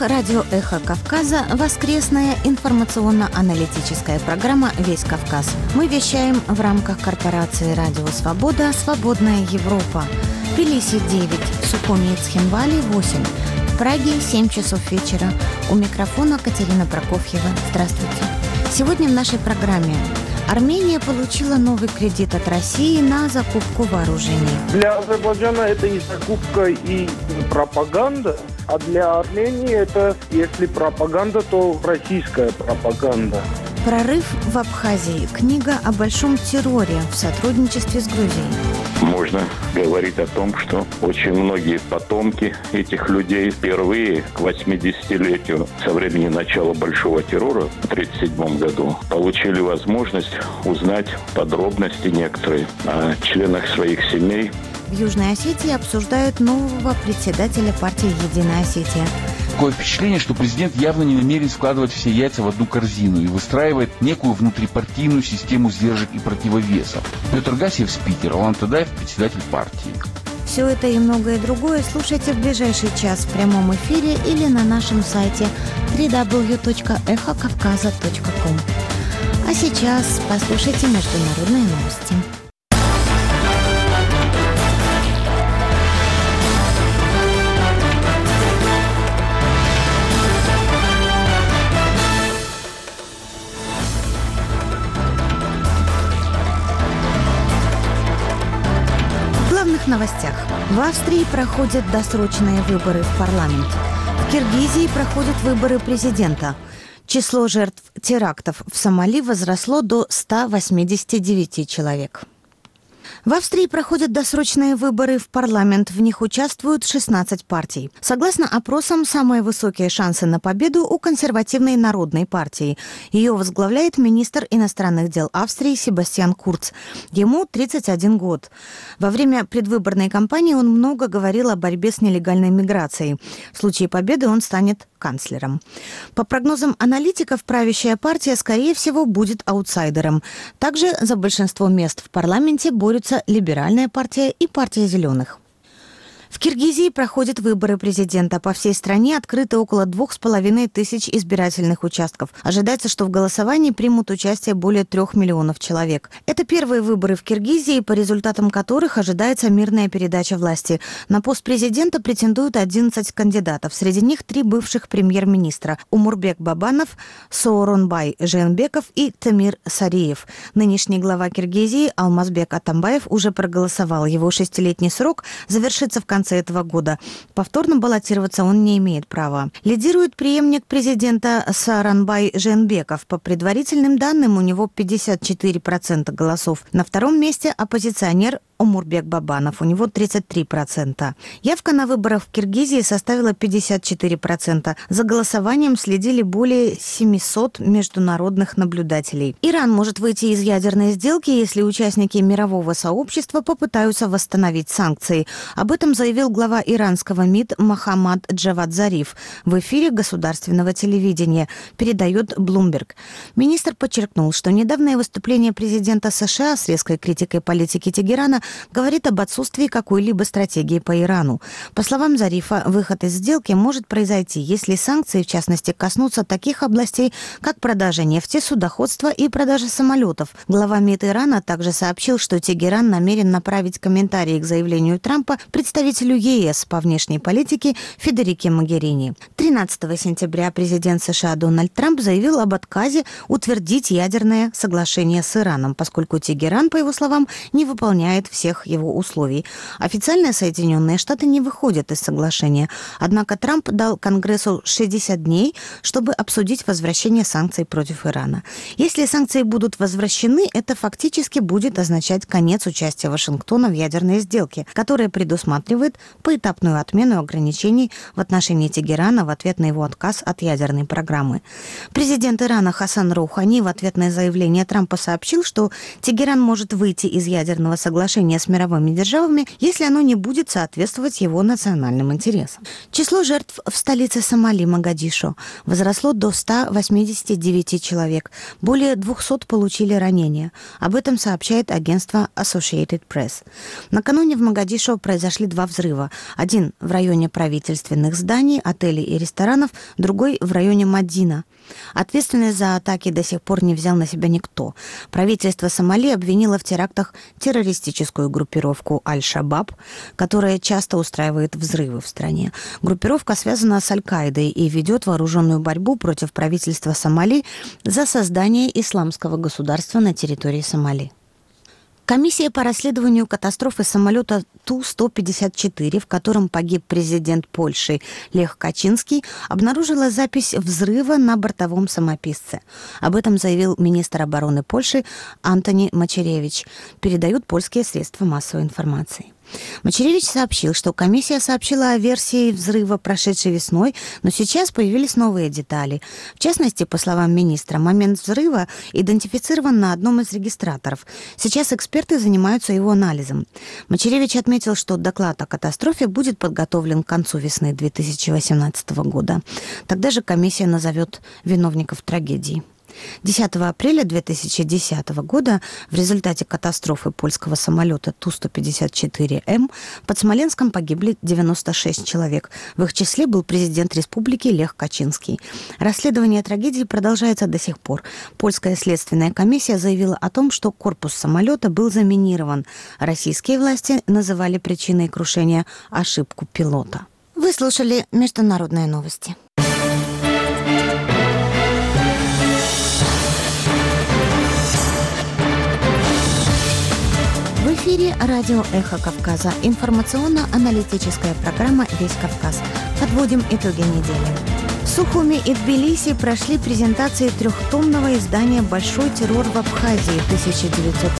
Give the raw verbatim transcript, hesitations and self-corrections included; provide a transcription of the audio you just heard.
эфирах радио «Эхо Кавказа» воскресная информационно-аналитическая программа «Весь Кавказ». Мы вещаем в рамках корпорации «Радио Свобода. Свободная Европа». В Тбилиси девять, в Сухуми и Цхинвале восемь, в Праге семь часов вечера. У микрофона Катерина Прокофьева. Здравствуйте. Сегодня в нашей программе: Армения получила новый кредит от России на закупку вооружений. Для Азербайджана это и закупка, и пропаганда. А для Армении это, если пропаганда, то российская пропаганда. Прорыв в Абхазии. Книга о большом терроре в сотрудничестве с Грузией. Можно говорить о том, что очень многие потомки этих людей впервые к восьмидесятилетию со времени начала большого террора в тридцать седьмом году получили возможность узнать подробности некоторые о членах своих семей. В Южной Осетии обсуждают нового председателя партии «Единая Осетия». Такое впечатление, что президент явно не намерен складывать все яйца в одну корзину и выстраивает некую внутрипартийную систему сдержек и противовесов. Петр Гасиев – спикер, Алан Тадаев – председатель партии. Все это и многое другое слушайте в ближайший час в прямом эфире или на нашем сайте дабл ю дабл ю дабл ю точка эхо кавказа точка ком. А сейчас послушайте международные новости. В новостях. В Австрии проходят досрочные выборы в парламент. В Киргизии проходят выборы президента. Число жертв терактов в Сомали возросло до ста восьмидесяти девяти человек. В Австрии проходят досрочные выборы в парламент. В них участвуют шестнадцать партий. Согласно опросам, самые высокие шансы на победу у консервативной народной партии. Ее возглавляет министр иностранных дел Австрии Себастьян Курц. Ему тридцать один год. Во время предвыборной кампании он много говорил о борьбе с нелегальной миграцией. В случае победы он станет канцлером. По прогнозам аналитиков, правящая партия, скорее всего, будет аутсайдером. Также за большинство мест в парламенте борются Либеральная партия и партия зеленых. В Киргизии проходят выборы президента. По всей стране открыты около двух с половиной тысяч избирательных участков. Ожидается, что в голосовании примут участие более трех миллионов человек. Это первые выборы в Киргизии, по результатам которых ожидается мирная передача власти. На пост президента претендуют одиннадцать кандидатов. Среди них три бывших премьер-министра: Умурбек Бабанов, Сооронбай Жээнбеков и Темир Сариев. Нынешний глава Киргизии Алмазбек Атамбаев уже проголосовал. Его шестилетний срок завершится в конце В конце этого года. Повторно баллотироваться он не имеет права. Лидирует преемник президента Сооронбай Жээнбеков. По предварительным данным, у него пятьдесят четыре процента голосов. На втором месте оппозиционер Умурбек Бабанов. У него тридцать три процента. Явка на выборах в Киргизии составила пятьдесят четыре процента. За голосованием следили более семисот международных наблюдателей. Иран может выйти из ядерной сделки, если участники мирового сообщества попытаются восстановить санкции. Об этом заявил глава иранского МИД Мохаммад Джавад Зариф в эфире государственного телевидения, передает Bloomberg. Министр подчеркнул, что недавнее выступление президента США с резкой критикой политики Тегерана говорит об отсутствии какой-либо стратегии по Ирану. По словам Зарифа, выход из сделки может произойти, если санкции, в частности, коснутся таких областей, как продажа нефти, судоходство и продажа самолетов. Глава МИД Ирана также сообщил, что Тегеран намерен направить комментарии к заявлению Трампа представителю ЕС по внешней политике Федерике Могерини. тринадцатого сентября президент США Дональд Трамп заявил об отказе утвердить ядерное соглашение с Ираном, поскольку Тегеран, по его словам, не выполняет все всех его условий. Официально Соединенные Штаты не выходят из соглашения. Однако Трамп дал Конгрессу шестьдесят дней, чтобы обсудить возвращение санкций против Ирана. Если санкции будут возвращены, это фактически будет означать конец участия Вашингтона в ядерной сделке, которая предусматривает поэтапную отмену ограничений в отношении Тегерана в ответ на его отказ от ядерной программы. Президент Ирана Хасан Роухани в ответ на заявление Трампа сообщил, что Тегеран может выйти из ядерного соглашения отношения с мировыми державами, если оно не будет соответствовать его национальным интересам. Число жертв в столице Сомали, Могадишо, возросло до ста восьмидесяти девяти человек. Более двухсот получили ранения. Об этом сообщает агентство Associated Press. Накануне в Могадишо произошли два взрыва. Один в районе правительственных зданий, отелей и ресторанов, другой в районе Мадина. Ответственность за атаки до сих пор не взял на себя никто. Правительство Сомали обвинило в терактах террористическую группировку Аль-Шабаб, которая часто устраивает взрывы в стране. Группировка связана с Аль-Каидой и ведет вооруженную борьбу против правительства Сомали за создание исламского государства на территории Сомали. Комиссия по расследованию катастрофы самолета Ту сто пятьдесят четыре, в котором погиб президент Польши Лех Качинский, обнаружила запись взрыва на бортовом самописце. Об этом заявил министр обороны Польши Антони Мачеревич, передают польские средства массовой информации. Мачеревич сообщил, что комиссия сообщила о версии взрыва, прошедшей весной, но сейчас появились новые детали. В частности, по словам министра, момент взрыва идентифицирован на одном из регистраторов. Сейчас эксперты занимаются его анализом. Мачеревич отметил, что доклад о катастрофе будет подготовлен к концу весны две тысячи восемнадцатого года. Тогда же комиссия назовет виновников трагедии. десятого апреля две тысячи десятого года в результате катастрофы польского самолета Ту сто пятьдесят четыре М под Смоленском погибли девяносто шесть человек. В их числе был президент республики Лех Качинский. Расследование трагедии продолжается до сих пор. Польская следственная комиссия заявила о том, что корпус самолета был заминирован. Российские власти называли причиной крушения ошибку пилота. Вы слушали международные новости. В эфире радио «Эхо Кавказа». Информационно-аналитическая программа «Весь Кавказ». Подводим итоги недели. В Сухуми и Тбилиси прошли презентации трехтомного издания «Большой террор в Абхазии тысяча девятьсот